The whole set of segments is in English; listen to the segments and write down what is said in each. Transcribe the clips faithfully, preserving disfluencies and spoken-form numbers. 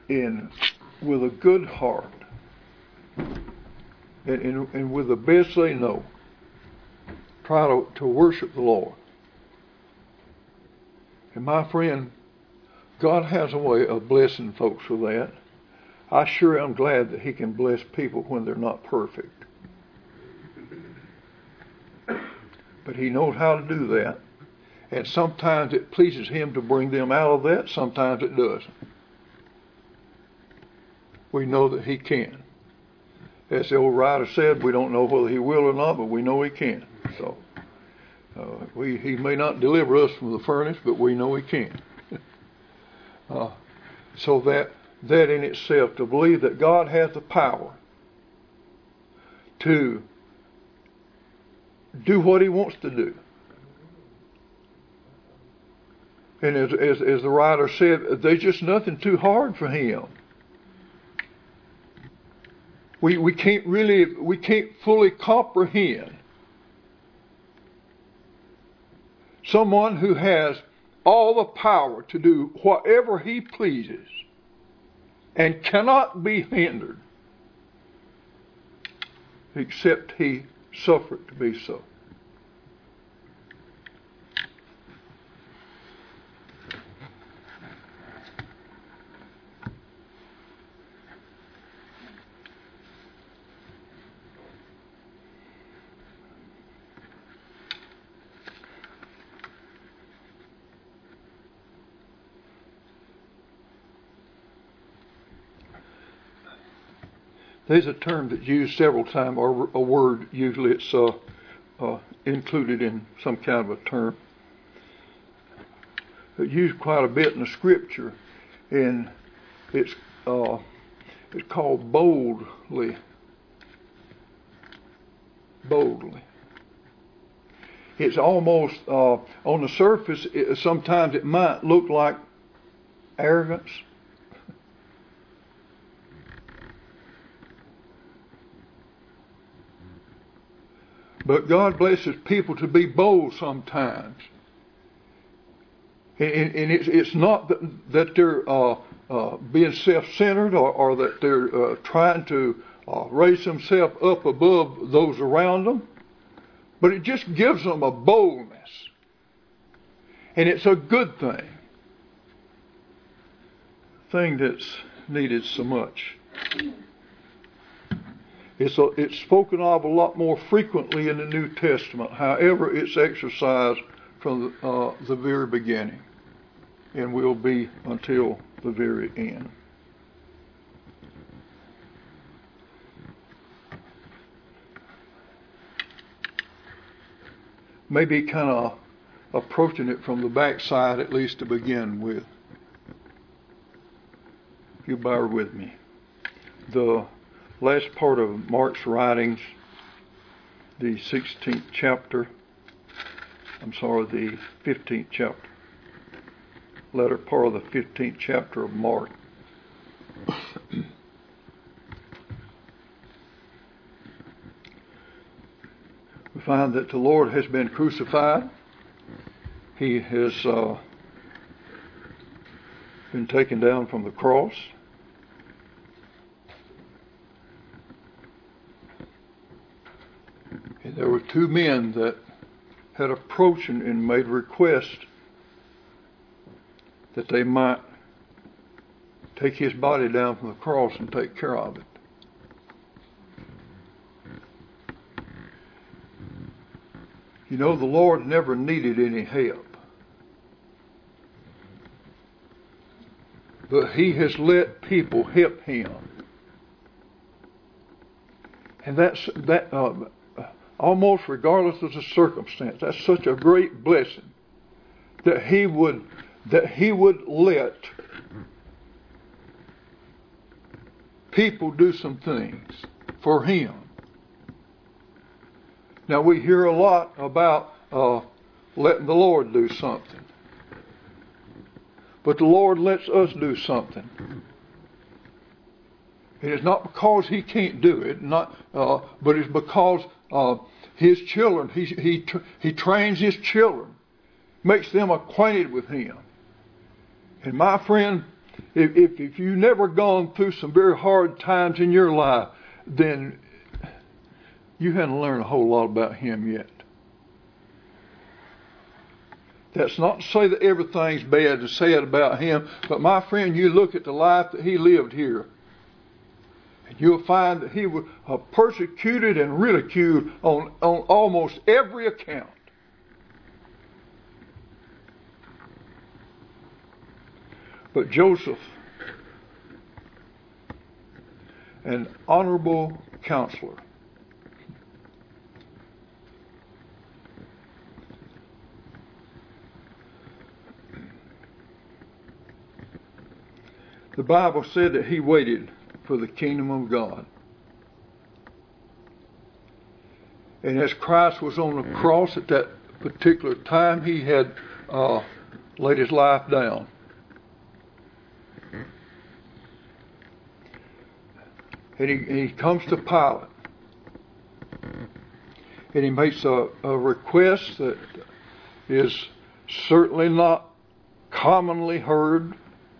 in with a good heart and, and, and with the best they know, try to, to worship the Lord. And my friend, God has a way of blessing folks with that. I sure am glad that He can bless people when they're not perfect. But He knows how to do that. And sometimes it pleases Him to bring them out of that. Sometimes it doesn't. We know that He can. As the old writer said, we don't know whether He will or not, but we know He can. So uh, we, He may not deliver us from the furnace, but we know He can. uh, so that that in itself, to believe that God has the power to do what He wants to do. And as, as, as the writer said, there's just nothing too hard for Him. We we can't really, we can't fully comprehend someone who has all the power to do whatever He pleases and cannot be hindered except He suffer it to be so. There's a term that's used several times, or a word, usually it's uh, uh, included in some kind of a term. It's used quite a bit in the Scripture, and it's uh, it's called boldly. Boldly. It's almost, uh, on the surface, it, sometimes it might look like arrogance. But God blesses people to be bold sometimes. And, and it's, it's not that, that they're uh, uh, being self-centered or, or that they're uh, trying to uh, raise themselves up above those around them. But it just gives them a boldness. And it's a good thing. Thing that's needed so much. It's, a, it's spoken of a lot more frequently in the New Testament. However, it's exercised from the, uh, the very beginning and will be until the very end. Maybe kind of approaching it from the backside, at least to begin with. If you bear with me. The last part of Mark's writings, the sixteenth chapter, I'm sorry, the fifteenth chapter, latter part of the fifteenth chapter of Mark. We find that the Lord has been crucified. He has uh, been taken down from the cross. And there were two men that had approached and, and made request that they might take his body down from the cross and take care of it. You know, the Lord never needed any help. But He has let people help Him. And that's that uh, almost regardless of the circumstance. That's such a great blessing that He would that He would let people do some things for Him. Now we hear a lot about uh, letting the Lord do something. But the Lord lets us do something. It is not because He can't do it, not, uh, but it's because uh, His children, He He He trains His children, makes them acquainted with Him. And my friend, If, if, if you've never gone through some very hard times in your life, then you haven't learned a whole lot about him yet. That's not to say that everything's bad to say it about him, but my friend, you look at the life that he lived here, and you'll find that he was uh, persecuted and ridiculed on, on almost every account. But Joseph, an honorable counselor, the Bible said that he waited for the kingdom of God. And as Christ was on the cross at that particular time, he had uh, laid his life down. And he, and he comes to Pilate. And he makes a, a request that is certainly not commonly heard.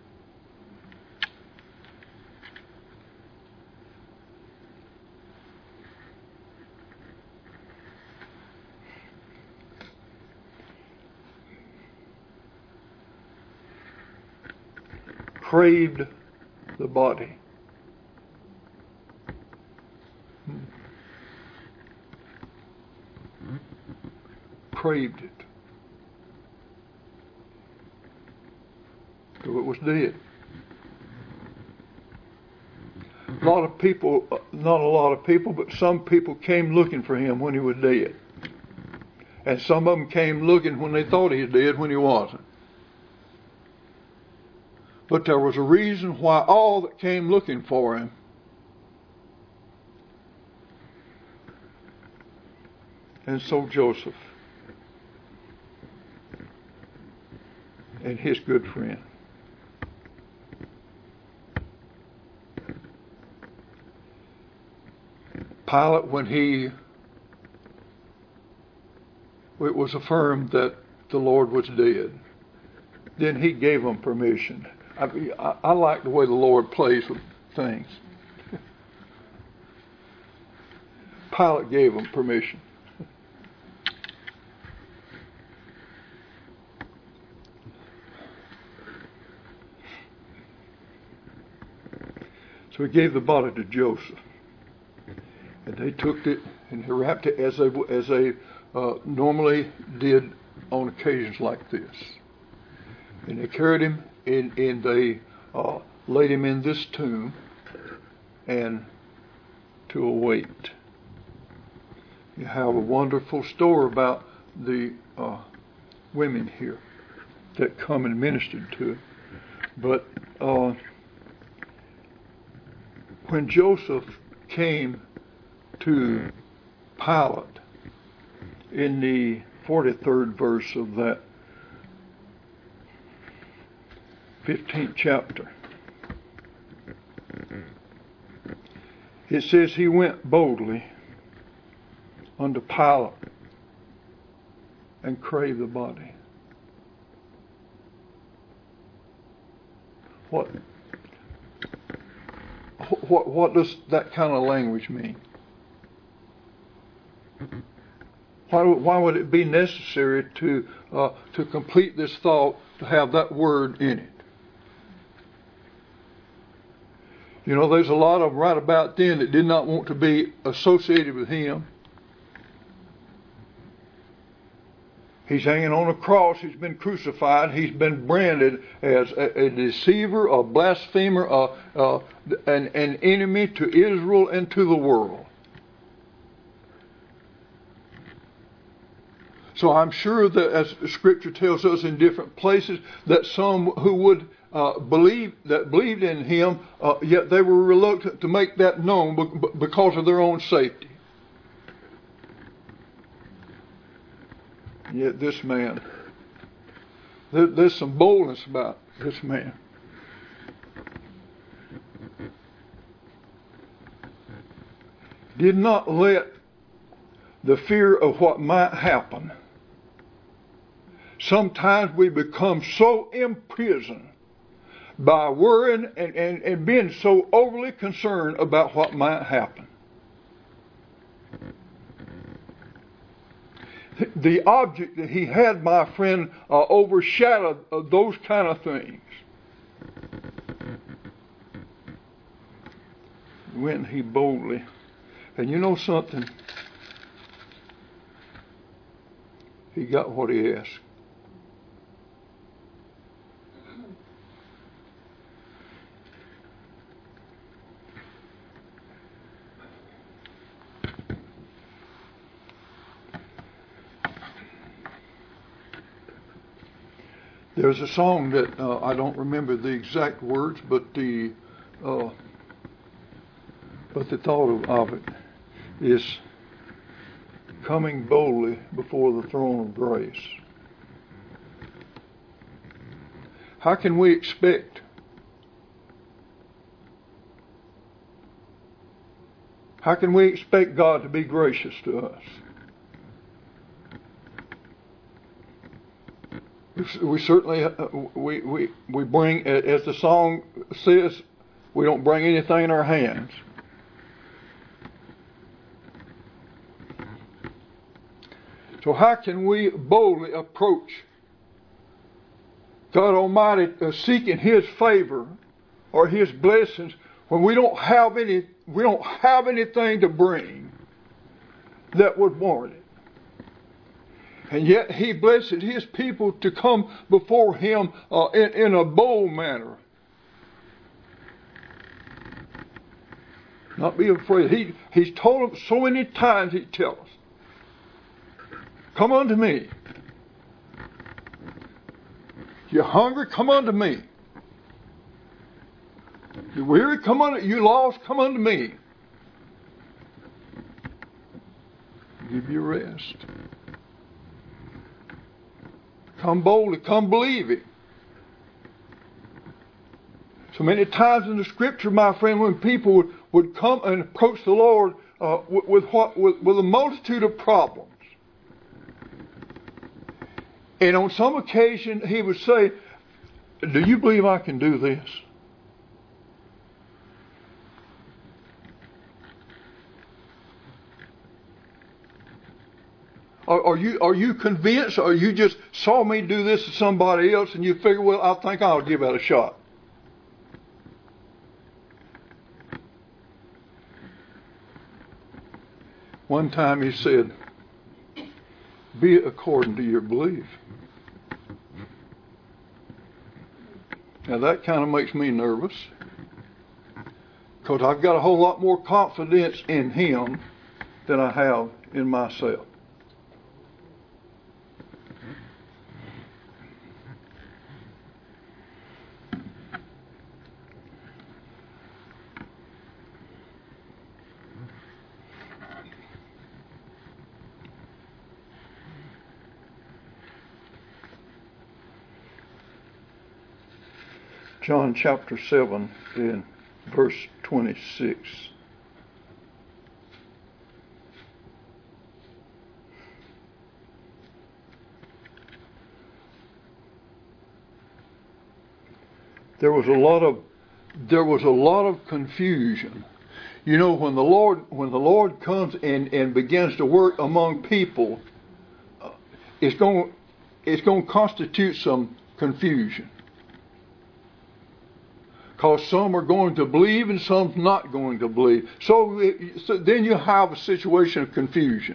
Craved the body. Craved it. So it was dead. A lot of people, not a lot of people, but some people came looking for him when he was dead. And some of them came looking when they thought he was dead when he wasn't. But there was a reason why all that came looking for him and so Joseph and his good friend. Pilate, when he it was affirmed that the Lord was dead, then he gave them permission. I, I, I like the way the Lord plays with things. Pilate gave them permission. So he gave the body to Joseph, and they took it and they wrapped it as they as they uh, normally did on occasions like this. And they carried him in, and they uh, laid him in this tomb, and to await. You have a wonderful story about the uh, women here that come and ministered to him, but. Uh, When Joseph came to Pilate in the forty-third verse of that fifteenth chapter, it says he went boldly unto Pilate and craved the body. What? What, what does that kind of language mean? Why, why would it be necessary to uh, to complete this thought to have that word in it? You know, there's a lot of them right about then that did not want to be associated with him. He's hanging on a cross. He's been crucified. He's been branded as a, a deceiver, a blasphemer, a, a, an, an enemy to Israel and to the world. So I'm sure that, as Scripture tells us in different places, that some who would uh, believe that believed in him, uh, yet they were reluctant to make that known because of their own safety. Yet this man, there's some boldness about this man. Did not let the fear of what might happen. Sometimes we become so imprisoned by worrying and, and, and being so overly concerned about what might happen. The object that he had, my friend, uh, overshadowed uh, those kind of things. Went he boldly. And you know something? He got what he asked. There's a song that uh, I don't remember the exact words, but the uh, but the thought of, of it is coming boldly before the throne of grace. How can we expect? How can we expect God to be gracious to us? We certainly, uh, we, we, we bring, as the song says, we don't bring anything in our hands. So how can we boldly approach God Almighty uh, seeking His favor or His blessings when we don't have any, we don't have anything to bring that would warrant it? And yet He blessed His people to come before Him uh, in, in a bold manner. Not be afraid. He, he's told them so many times, He tells us, come unto me. You're hungry? Come unto me. You're weary? Come unto you lost? Come unto me. Give you rest. Come boldly, come believe it. So many times in the Scripture, my friend, when people would, would come and approach the Lord uh, with, with what with, with a multitude of problems, and on some occasion He would say, "Do you believe I can do this?" Are, are you are you convinced, or you just saw me do this to somebody else and you figure, well, I think I'll give that a shot? One time He said, be it according to your belief. Now that kind of makes me nervous, because I've got a whole lot more confidence in Him than I have in myself. John chapter seven and verse twenty-six. There was a lot of there was a lot of confusion. You know, when the Lord when the Lord comes and, and begins to work among people, uh, it's going it's going to constitute some confusion. Because some are going to believe and some's not going to believe. So, it, so then you have a situation of confusion.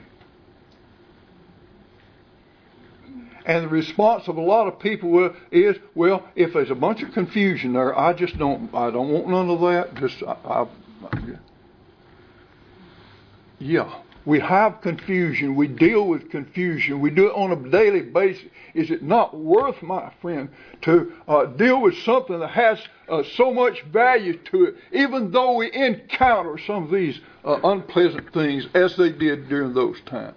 And the response of a lot of people is, well, if there's a bunch of confusion there, I just don't, I don't want none of that. Just, I, I, yeah, we have confusion. We deal with confusion. We do it on a daily basis. Is it not worth, my friend, to uh, deal with something that has uh, so much value to it, even though we encounter some of these uh, unpleasant things as they did during those times?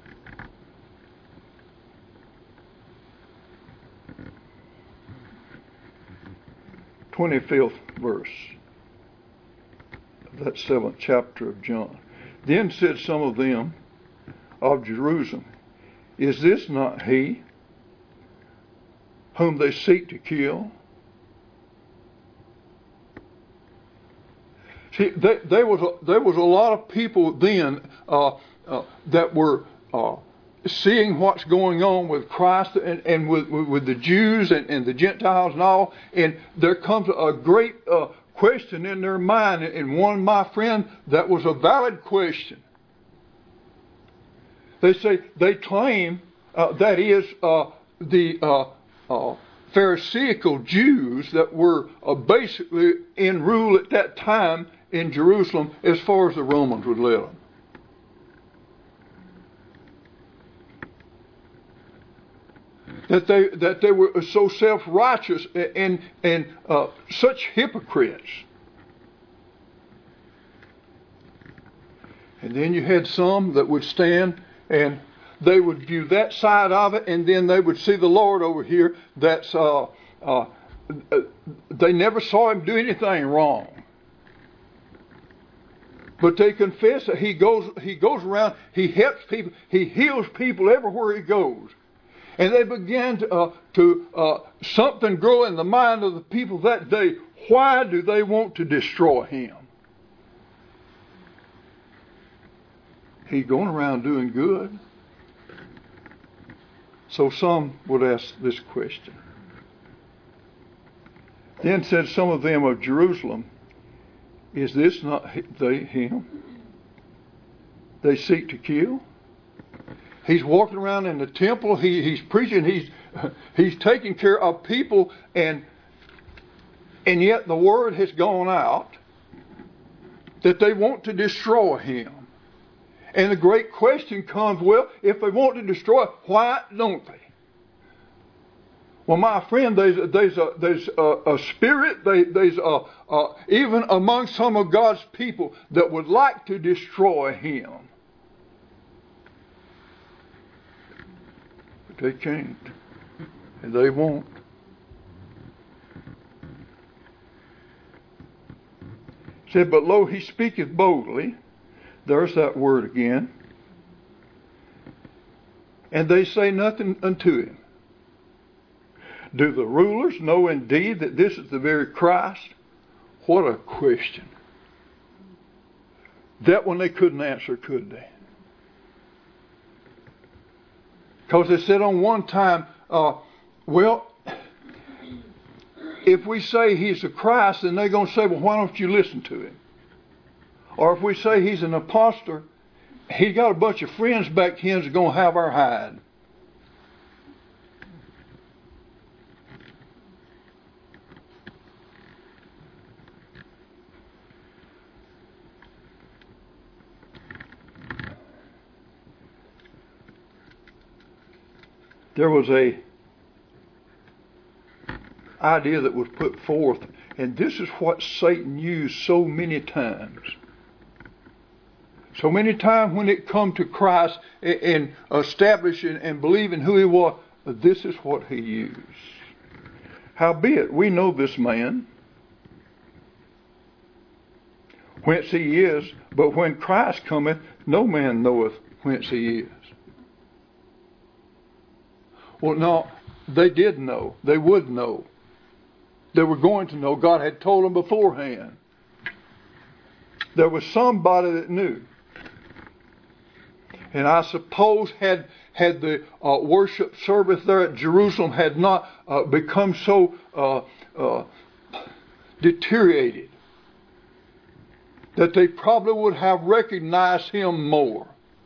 twenty-fifth verse of that seventh chapter of John. Then said some of them of Jerusalem, is this not He whom they seek to kill? See, they, there was a, there was a lot of people then uh, uh, that were uh, seeing what's going on with Christ and, and with, with the Jews and, and the Gentiles and all, and there comes a great uh, question in their mind, and one, my friend, that was a valid question. They say, they claim, uh, that is, uh, the uh, uh, Pharisaical Jews that were uh, basically in rule at that time in Jerusalem as far as the Romans would let them. That they that they were so self-righteous and and uh, such hypocrites. And then you had some that would stand and they would view that side of it, and then they would see the Lord over here. That's uh, uh, they never saw him do anything wrong, but they confess that he goes he goes around, he helps people, he heals people everywhere he goes. And they began to, uh, to uh, something grow in the mind of the people that day. Why do they want to destroy him? He's going around doing good. So some would ask this question. Then said some of them of Jerusalem, is this not they him they seek to kill? He's walking around in the temple. He, he's preaching. He's he's taking care of people, and and yet the word has gone out that they want to destroy him. And the great question comes: well, if they want to destroy, why don't they? Well, my friend, there's there's a there's a, a spirit. They, there's a, a even among some of God's people that would like to destroy him. They can't, and they won't. He said, but lo, he speaketh boldly. There's that word again. And they say nothing unto him. Do the rulers know indeed that this is the very Christ? What a question. That one they couldn't answer, could they? Because they said on one time, uh, well, if we say he's the Christ, then they're going to say, well, why don't you listen to him? Or if we say he's an impostor, he's got a bunch of friends back here that's going to have our hide. There was a idea that was put forth, and this is what Satan used so many times. So many times when it come to Christ and establishing and believing who he was, this is what he used. Howbeit, we know this man, whence he is, but when Christ cometh, no man knoweth whence he is. Well, no, they did know. They would know. They were going to know. God had told them beforehand. There was somebody that knew. And I suppose had had the uh, worship service there at Jerusalem had not uh, become so uh, uh, deteriorated, that they probably would have recognized him more.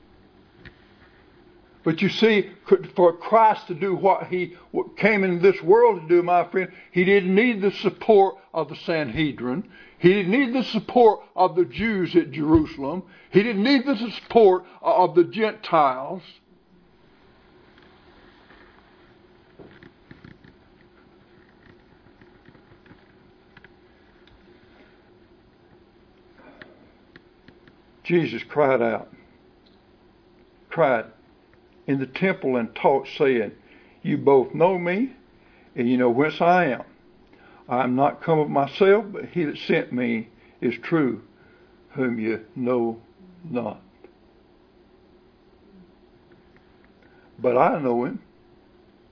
But you see, for Christ to do what he came into this world to do, my friend, he didn't need the support of the Sanhedrin. He didn't need the support of the Jews at Jerusalem. He didn't need the support of the Gentiles. Jesus cried out, cried in the temple and taught, saying, you both know me, and you know whence I am. I am not come of myself, but he that sent me is true, whom you know not. But I know him,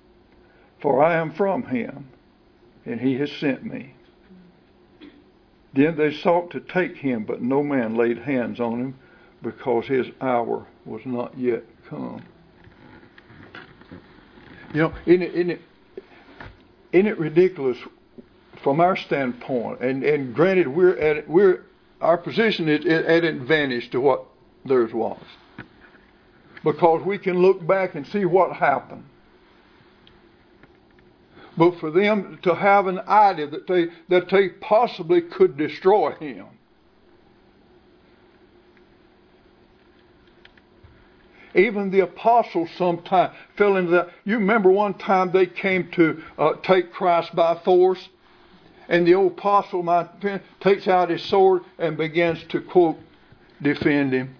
for I am from him, and he has sent me. Then they sought to take him, but no man laid hands on him, because his hour was not yet come. You know, isn't it, isn't it, isn't it ridiculous from our standpoint? And, and granted, we're at we're our position is at an advantage to what theirs was, because we can look back and see what happened. But for them to have an idea that they that they possibly could destroy him. Even the apostles sometimes fell into that. You remember one time they came to uh, take Christ by force, and the old apostle takes out his sword and begins to, quote, defend him.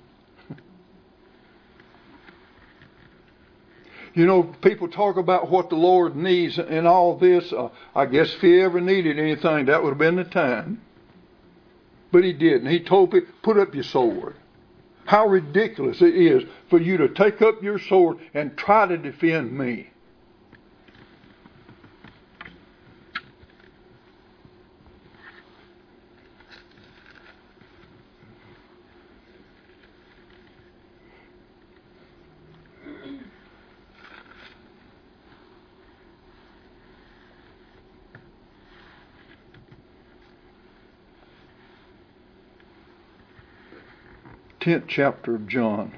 You know, people talk about what the Lord needs and all this. Uh, I guess if he ever needed anything, that would have been the time. But he didn't. He told people, put up your sword. How ridiculous it is for you to take up your sword and try to defend me. tenth chapter of John.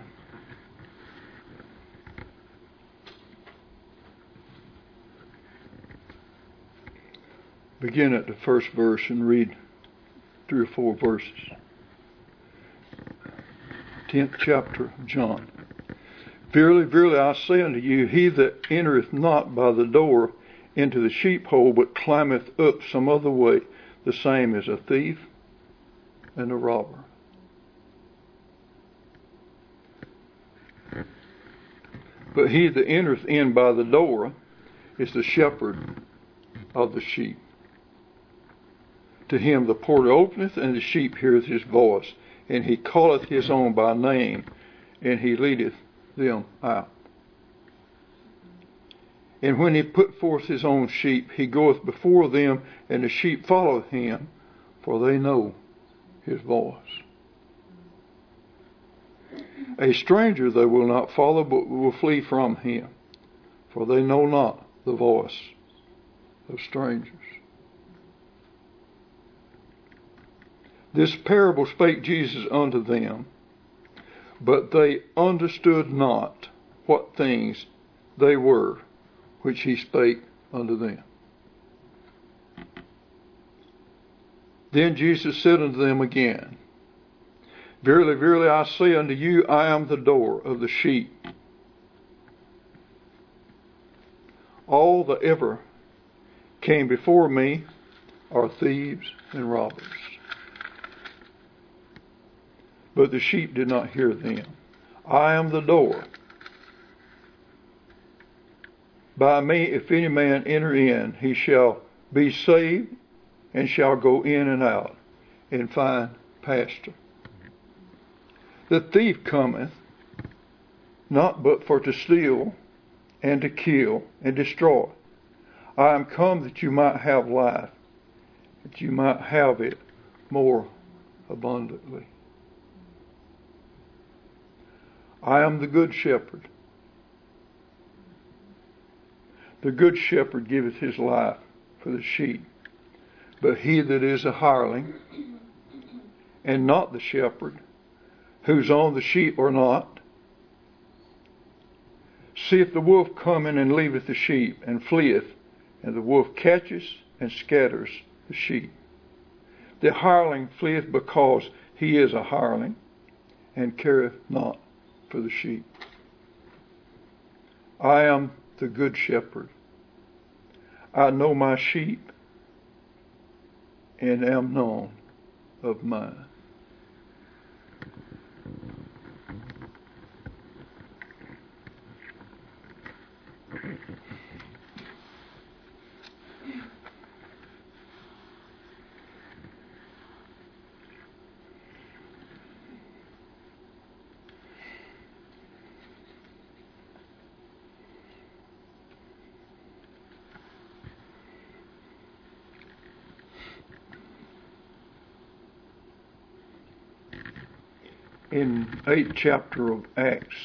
Begin at the first verse and read three or four verses. tenth chapter of John. Verily, verily, I say unto you, he that entereth not by the door into the sheepfold, but climbeth up some other way, the same is a thief and a robber. But he that entereth in by the door is the shepherd of the sheep. To him the porter openeth, and the sheep heareth his voice, and he calleth his own by name, and he leadeth them out. And when he put forth his own sheep, he goeth before them, and the sheep follow him, for they know his voice. A stranger they will not follow, but will flee from him, for they know not the voice of strangers. This parable spake Jesus unto them, but they understood not what things they were which he spake unto them. Then Jesus said unto them again, Verily, verily, I say unto you, I am the door of the sheep. All that ever came before me are thieves and robbers. But the sheep did not hear them. I am the door. By me, if any man enter in, he shall be saved, and shall go in and out, and find pasture. The thief cometh, not but for to steal, and to kill, and destroy. I am come that you might have life, that you might have it more abundantly. I am the good shepherd. The good shepherd giveth his life for the sheep. But he that is a hireling, and not the shepherd, whose own the sheep are not, seeth the wolf coming, and leaveth the sheep, and fleeth, and the wolf catches and scatters the sheep. The hireling fleeth because he is a hireling, and careth not for the sheep. I am the good shepherd. I know my sheep, and am known of mine. in eighth chapter of Acts.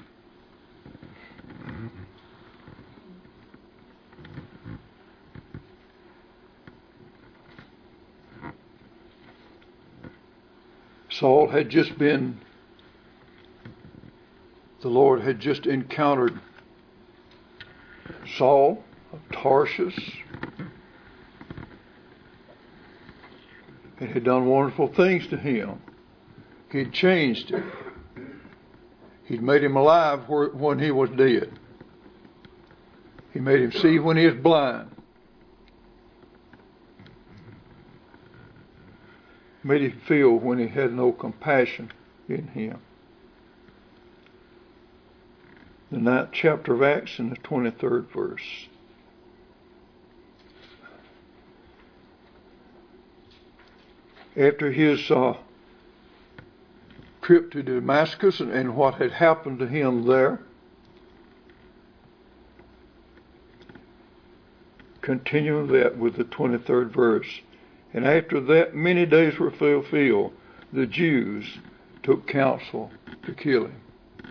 Saul had just been, the Lord had just encountered Saul of Tarsus and had done wonderful things to him. He had changed him. He'd made him alive when he was dead. He made him see when he was blind. Made him feel when he had no compassion in him. The ninth chapter of Acts and the twenty-third verse. After his uh, trip to Damascus and, and what had happened to him there, continuing that with the twenty-third verse. And after that many days were fulfilled, the Jews took counsel to kill him.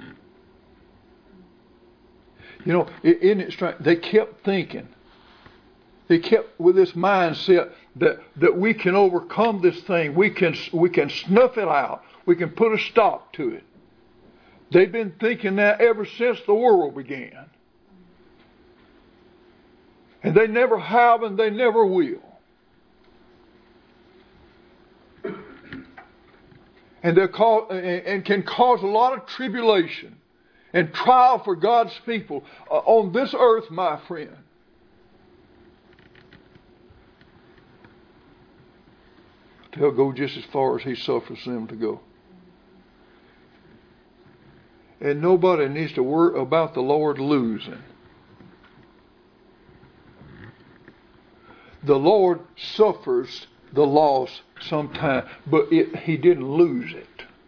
You know, isn't it strange? They kept thinking. They kept with this mindset that, that we can overcome this thing. We can, we can snuff it out. We can put a stop to it. They've been thinking that ever since the world began. And they never have and they never will. And, they're called, and can cause a lot of tribulation and trial for God's people uh, on this earth, my friend. They'll go just as far as He suffers them to go. And nobody needs to worry about the Lord losing. The Lord suffers the loss sometime, but it, He didn't lose it.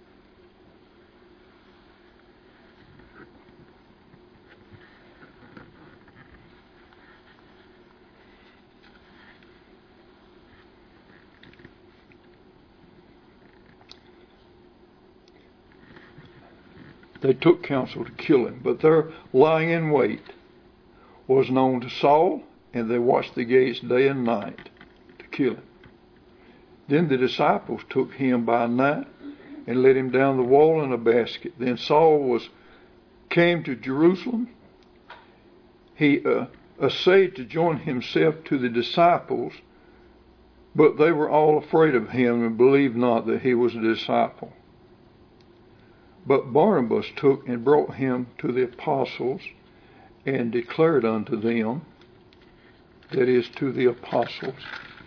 They took counsel to kill him, but their lying in wait was known to Saul, and they watched the gates day and night to kill him. Then the disciples took him by night and let him down the wall in a basket. Then Saul was came to Jerusalem. He uh, essayed to join himself to the disciples, but they were all afraid of him and believed not that he was a disciple. But Barnabas took and brought him to the apostles and declared unto them, that is, to the apostles,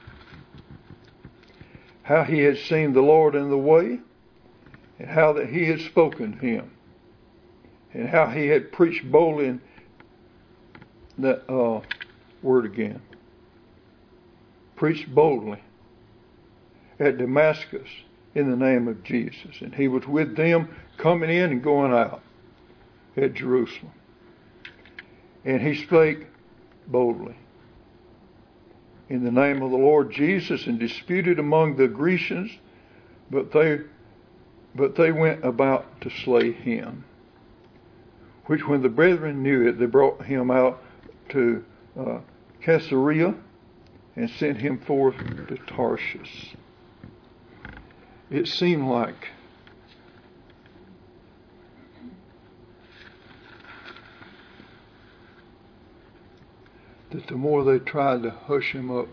how he had seen the Lord in the way, and how that he had spoken to him, and how he had preached boldly in that uh, word again. Preached boldly at Damascus in the name of Jesus. And he was with them coming in and going out at Jerusalem. And he spake boldly in the name of the Lord Jesus, and disputed among the Grecians, but they but they went about to slay him. Which when the brethren knew it, they brought him out to uh, Caesarea and sent him forth to Tarshish. It seemed like that the more they tried to hush him up,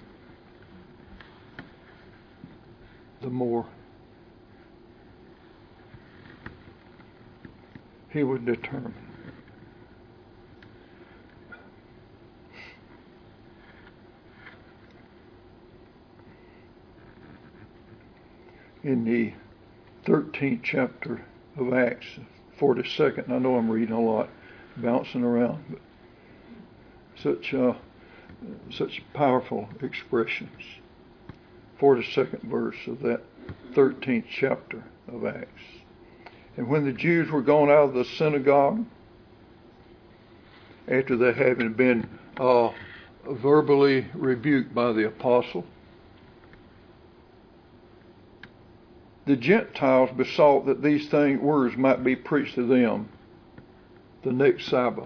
the more he was determined. In the thirteenth chapter of Acts, forty-second, I know I'm reading a lot, bouncing around, but such uh, such powerful expressions. forty-second verse of that thirteenth chapter of Acts. And when the Jews were gone out of the synagogue, after they having been uh, verbally rebuked by the apostle, the Gentiles besought that these things words might be preached to them the next Sabbath.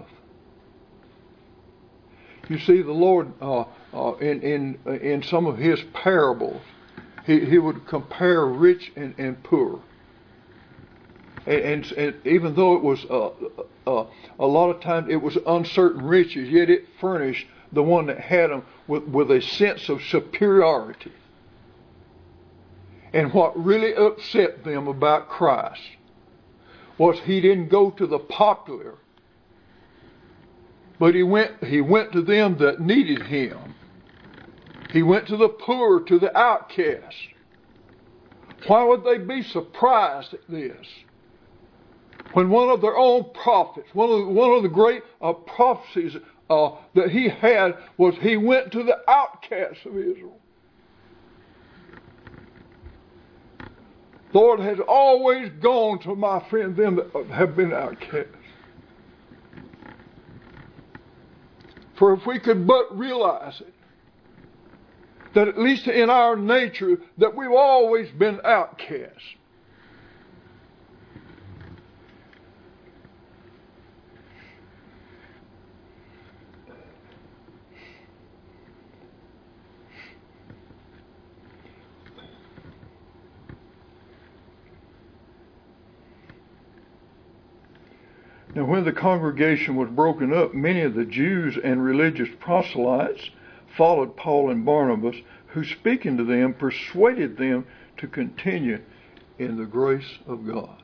You see, the Lord uh, uh, in in in some of His parables, He He would compare rich and, and poor. And, and, and even though it was uh, uh, a lot of times it was uncertain riches, yet it furnished the one that had them with, with a sense of superiority. And what really upset them about Christ was He didn't go to the popular, but he went he went to them that needed Him. He went to the poor, to the outcast. Why would they be surprised at this? When one of their own prophets, one of the, one of the great uh, prophecies uh, that He had was He went to the outcasts of Israel. Lord has always gone to, my friend, them that have been outcasts. For if we could but realize it, that at least in our nature, that we've always been outcasts. Now, when the congregation was broken up, many of the Jews and religious proselytes followed Paul and Barnabas, who, speaking to them, persuaded them to continue in the grace of God.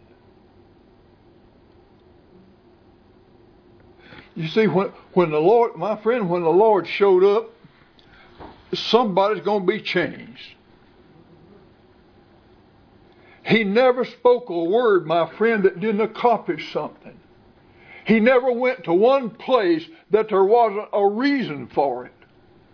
You see, when, when the Lord, my friend, when the Lord showed up, somebody's going to be changed. He never spoke a word, my friend, that didn't accomplish something. He never went to one place that there wasn't a reason for it.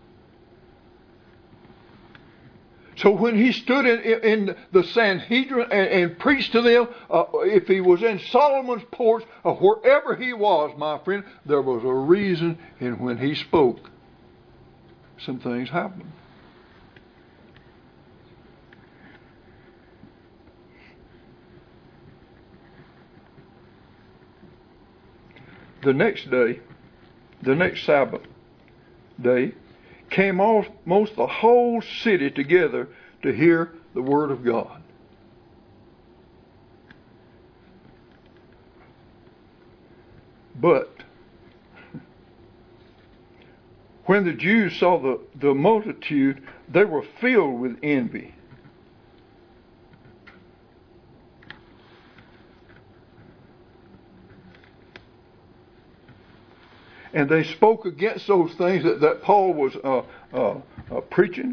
So when He stood in, in the Sanhedrin and, and preached to them, uh, if He was in Solomon's porch or wherever He was, my friend, there was a reason, and when He spoke, some things happened. The next day, the next Sabbath day, came almost the whole city together to hear the Word of God. But when the Jews saw the, the multitude, they were filled with envy. And they spoke against those things that, that Paul was uh, uh, uh, preaching,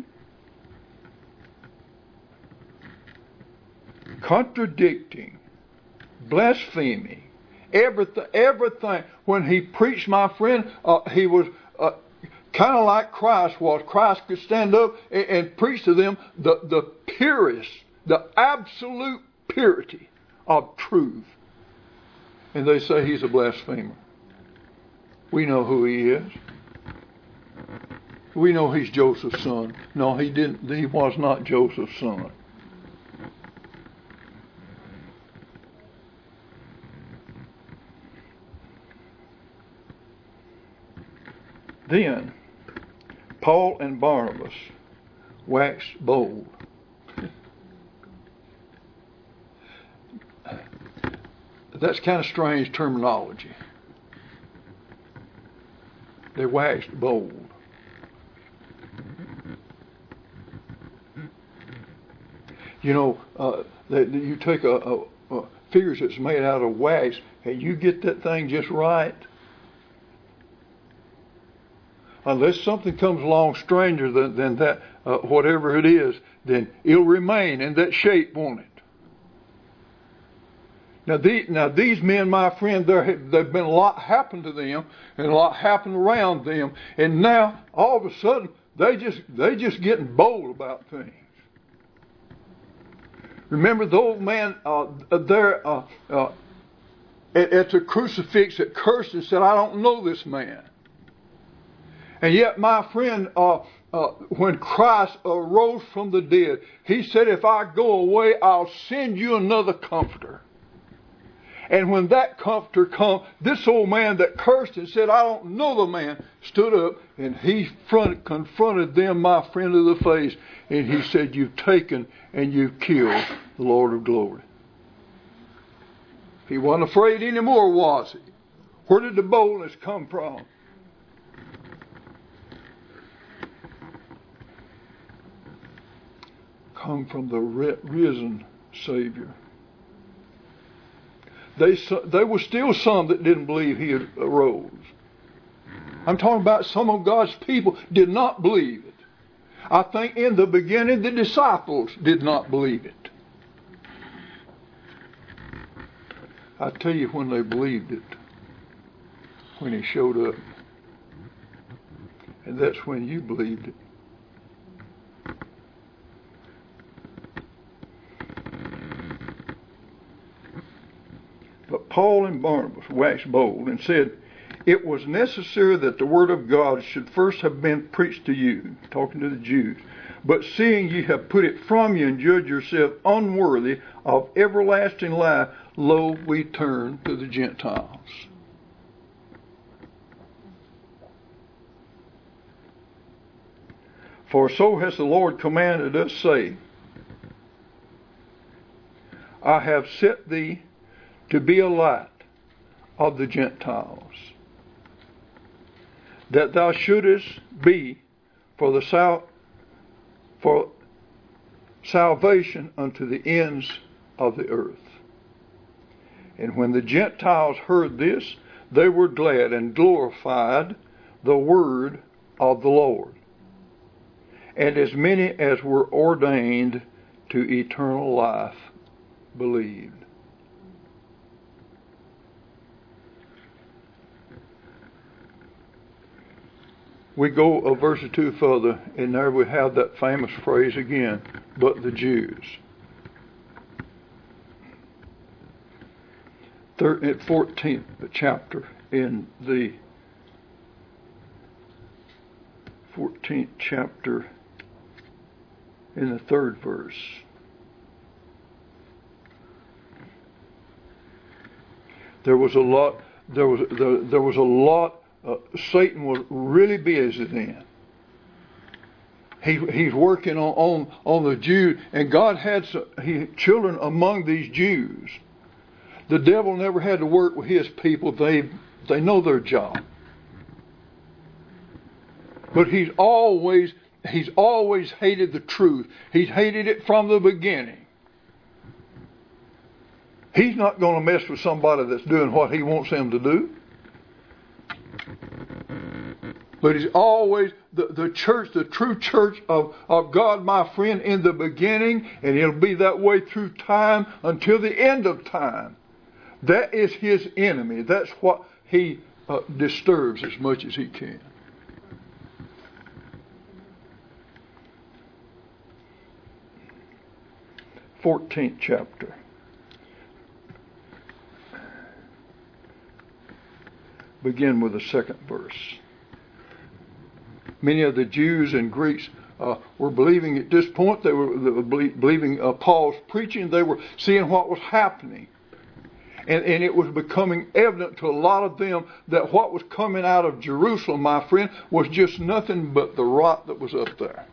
contradicting, blaspheming, everything. Everything. When he preached, my friend, uh, he was uh, kind of like Christ was. Christ could stand up and, and preach to them the, the purest, the absolute purity of truth. And they say he's a blasphemer. We know who he is. We know he's Joseph's son. No, he didn't. He was not Joseph's son. Then Paul and Barnabas waxed bold. That's kind of strange terminology. They waxed bold. You know, uh, they, you take a, a, a figures that's made out of wax, and you get that thing just right. Unless something comes along stranger than, than that, uh, whatever it is, then it'll remain in that shape, won't it? Now, the, now these men, my friend, there have been a lot happen to them, and a lot happened around them, and now all of a sudden they just they just getting bold about things. Remember the old man uh, there uh, uh, at, at the crucifix that cursed and said, "I don't know this man." And yet, my friend, uh, uh, when Christ arose from the dead, He said, if I go away, I'll send you another comforter. And when that comforter come, this old man that cursed and said, I don't know the man, stood up and he front, confronted them, my friend, to the face. And he said, you've taken and you've killed the Lord of glory. He wasn't afraid anymore, was he? Where did the boldness come from? Come from the risen Savior. They, there were still some that didn't believe He had arose. I'm talking about some of God's people did not believe it. I think in the beginning the disciples did not believe it. I tell you when they believed it, when He showed up. And that's when you believed it. But Paul and Barnabas waxed bold and said, it was necessary that the word of God should first have been preached to you, talking to the Jews. But seeing ye have put it from you and judge yourself unworthy of everlasting life, lo, we turn to the Gentiles. For so has the Lord commanded us, saying, I have set thee to be a light of the Gentiles, that thou shouldest be for the sal- for salvation unto the ends of the earth. And when the Gentiles heard this, they were glad and glorified the word of the Lord. And as many as were ordained to eternal life believed. We go a verse or two further, and there we have that famous phrase again, but the Jews. Third, fourteenth chapter in the fourteenth chapter in the third verse. There was a lot. There was there, there was a lot. Uh, Satan was really busy then. He he's working on on, on the Jews, and God had some, he, children among these Jews. The devil never had to work with his people. They they know their job. But he's always he's always hated the truth. He's hated it from the beginning. He's not going to mess with somebody that's doing what he wants them to do. But he's always the, the church, the true church of, of God, my friend, in the beginning, and it'll be that way through time until the end of time. That is his enemy. That's what he uh, disturbs as much as he can. fourteenth chapter. Begin with the second verse. Many of the Jews and Greeks uh, were believing at this point. They were, they were believing uh, Paul's preaching. They were seeing what was happening. And, and it was becoming evident to a lot of them that what was coming out of Jerusalem, my friend, was just nothing but the rot that was up there.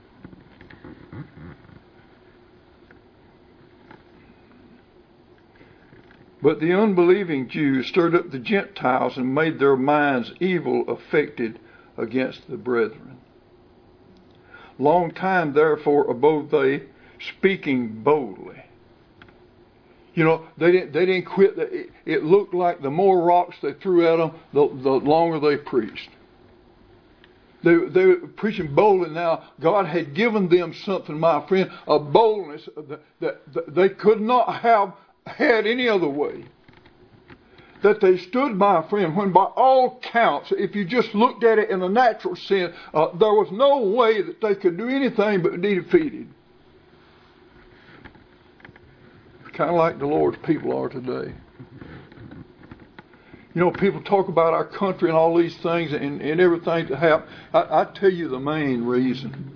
But the unbelieving Jews stirred up the Gentiles and made their minds evil affected against the brethren. Long time therefore abode they, speaking boldly. You know, they didn't, they didn't quit. It, it looked like the more rocks they threw at them, the, the longer they preached. They, they were preaching boldly now. God had given them something, my friend, a boldness that, that, that they could not have had any other way. That they stood, my friend, when by all counts, if you just looked at it in a natural sense, uh, there was no way that they could do anything but be defeated. Kind of like the Lord's people are today. You know, people talk about our country and all these things and, and everything to happen. I, I tell you the main reason.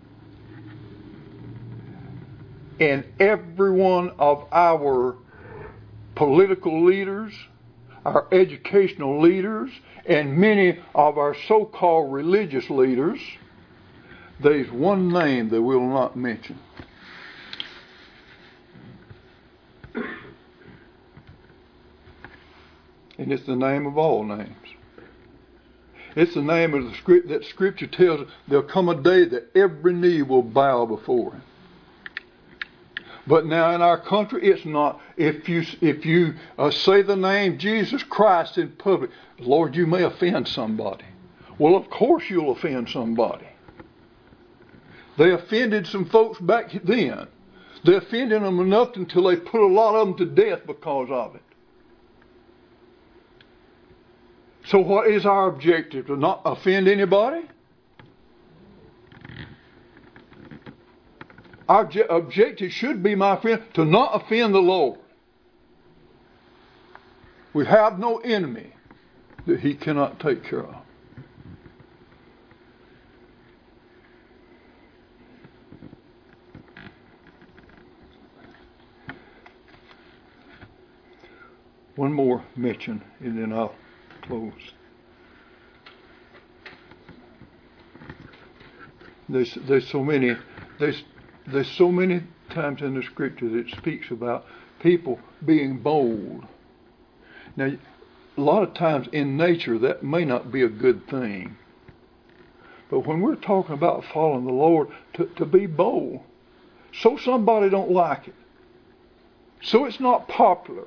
And every one of our political leaders, our educational leaders, and many of our so-called religious leaders, there's one name they will not mention. And it's the name of all names. It's the name of the script that Scripture tells us there'll come a day that every knee will bow before Him. But now in our country, it's not. If you if you uh, say the name Jesus Christ in public, Lord, you may offend somebody. Well, of course you'll offend somebody. They offended some folks back then. They offended them enough until they put a lot of them to death because of it. So what is our objective? To not offend anybody? Our objective should be, my friend, to not offend the Lord. We have no enemy that He cannot take care of. One more mention and then I'll close. There's, there's so many there's there's so many times in the Scripture that it speaks about people being bold. Now, a lot of times in nature that may not be a good thing. But when we're talking about following the Lord, to, to be bold, so somebody don't like it, so it's not popular.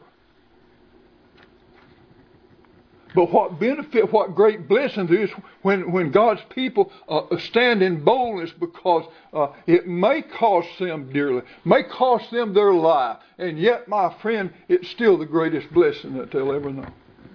But what benefit, what great blessing there is when, when God's people uh, stand in boldness, because uh, it may cost them dearly, may cost them their life, and yet, my friend, it's still the greatest blessing that they'll ever know.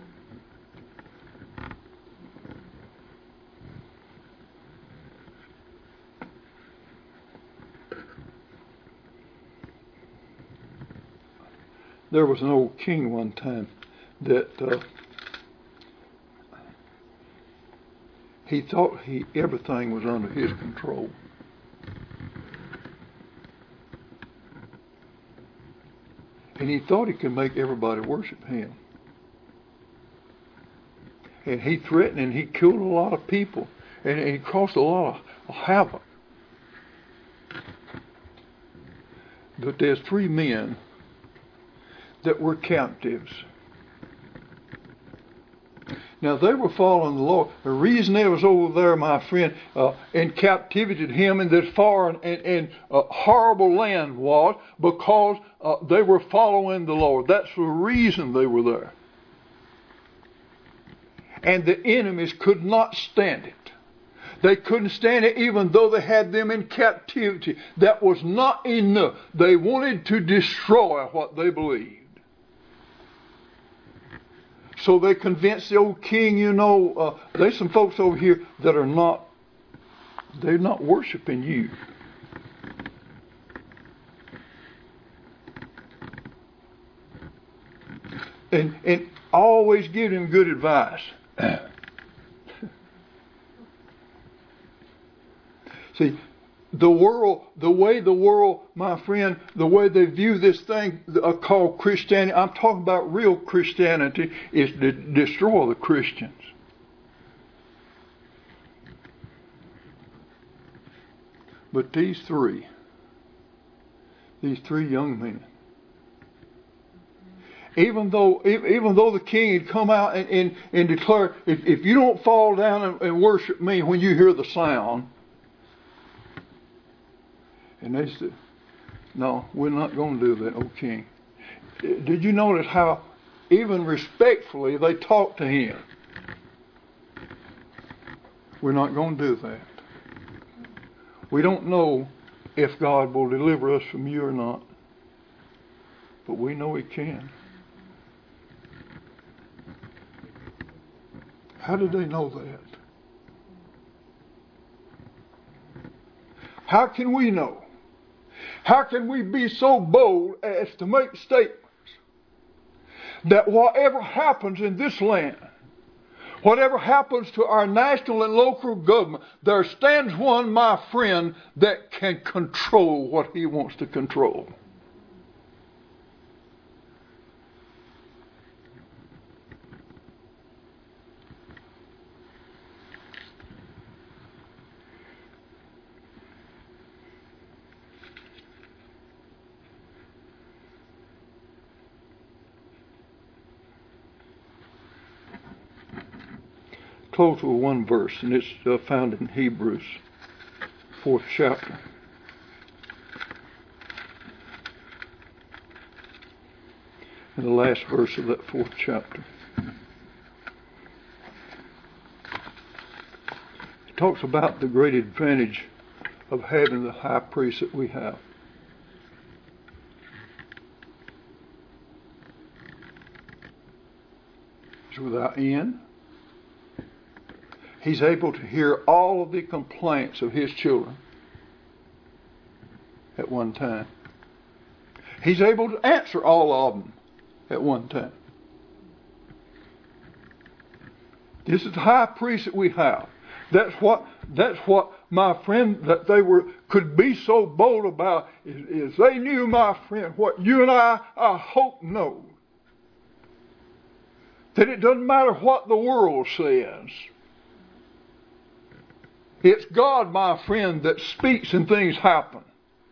There was an old king one time that uh, he thought he everything was under his control. And he thought he could make everybody worship him. And he threatened and he killed a lot of people. And he caused a lot of havoc. But there's three men that were captives. Now, they were following the Lord. The reason they was over there, my friend, uh, in captivity to Him in this foreign and, and uh, horrible land was because uh, they were following the Lord. That's the reason they were there. And the enemies could not stand it. They couldn't stand it even though they had them in captivity. That was not enough. They wanted to destroy what they believed. So they convinced the old king, you know, uh, there's some folks over here that are not, they're not worshiping you. And, and always give him good advice. See, the world, the way the world, my friend, the way they view this thing uh, called Christianity, I'm talking about real Christianity, is to destroy the Christians. But these three, these three young men, even though even though the king had come out and, and, and declared, if, if you don't fall down and, and worship me when you hear the sound, and they said, no, we're not going to do that, O king. Did you notice how even respectfully they talked to him? We're not going to do that. We don't know if God will deliver us from you or not, but we know He can. How did they know that? How can we know? How can we be so bold as to make statements that whatever happens in this land, whatever happens to our national and local government, there stands one, my friend, that can control what he wants to control. Close with one verse, and it's uh, found in Hebrews, fourth chapter. In the last verse of that fourth chapter. It talks about the great advantage of having the high priest that we have. It's without end. He's able to hear all of the complaints of his children at one time. He's able to answer all of them at one time. This is the high priest that we have. That's what that's what my friend that they were could be so bold about is, is they knew, my friend, what you and I I hope know. That it doesn't matter what the world says. It's God, my friend, that speaks and things happen.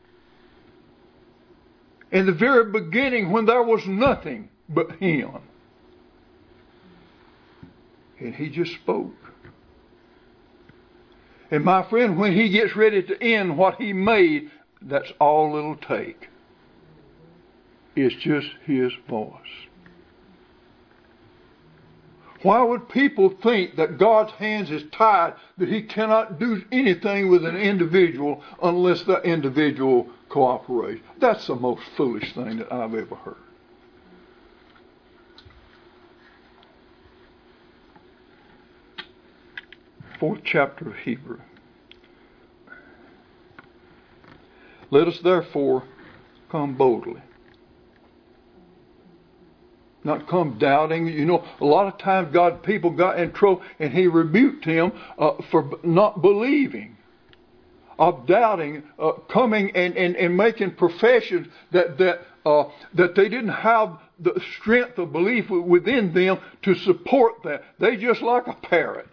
In the very beginning, when there was nothing but Him. And He just spoke. And my friend, when He gets ready to end what He made, that's all it'll take. It's just His voice. Why would people think that God's hands is tied, that He cannot do anything with an individual unless that individual cooperates? That's the most foolish thing that I've ever heard. Fourth chapter of Hebrew. Let us therefore come boldly. Not come doubting. You know, a lot of times God people got in trouble and He rebuked him uh, for not believing, of doubting, uh, coming and, and, and making professions that that uh, that they didn't have the strength of belief within them to support that. They just like a parrot.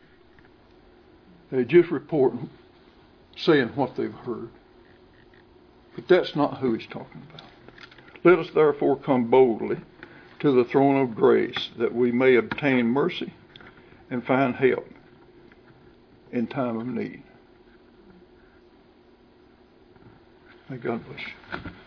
They just report saying what they've heard. But that's not who He's talking about. Let us therefore come boldly to the throne of grace, that we may obtain mercy and find help in time of need. May God bless you.